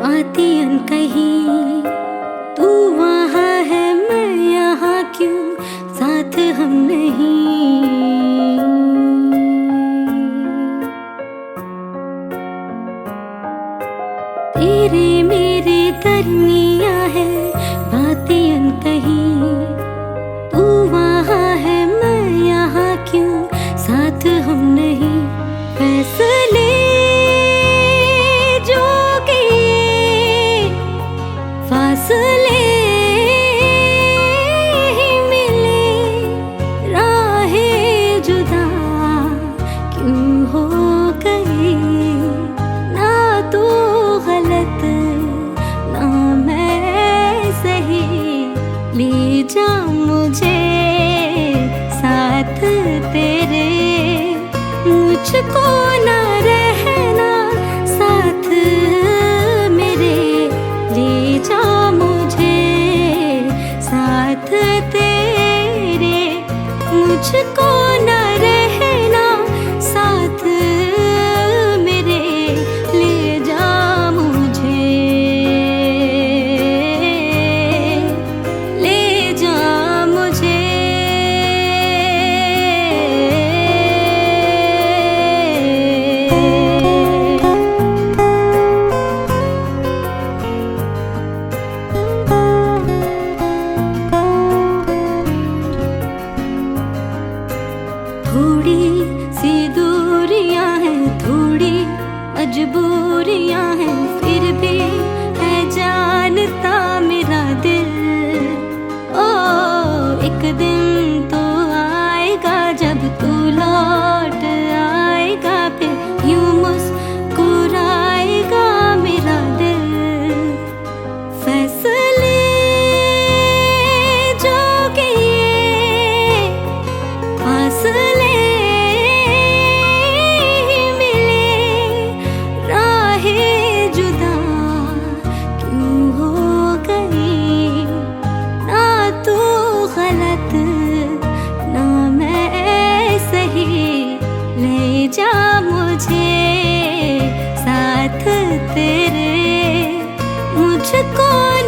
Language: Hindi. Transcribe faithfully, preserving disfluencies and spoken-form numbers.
बातें अनकही, तू वहाँ है मैं यहाँ क्यों, साथ हम नहीं। तेरे मेरे दरमिया है बातें अनकही, तू वहाँ है मैं यहाँ क्यों, साथ हम नहीं। फैसले जो किए फासले ही मिले, राहें जुदा क्यों हो गई। ना तू गलत ना मैं सही, ले जा मुझे साथ तेरे, मुझको ना रहना साथ मेरे। ले जा मुझे साथ तेरे, मुझको ना रहना साथ मेरे। ले जा मुझे, ले जा मुझे। थोड़ी सी दूरियां हैं, थोड़ी मजबूरियां हैं, फिर भी है जानता मेरा दिल। ओ एक दिन तो आएगा जब तू लौट आएगा, फिर यूं मुस्कुराएगा मेरा दिल। फैसले जो किए फासले ही मिले, राहें जुदा क्यों हो गई। ना तू गलत ना मैं सही, ले जा मुझे साथ तेरे, मुझको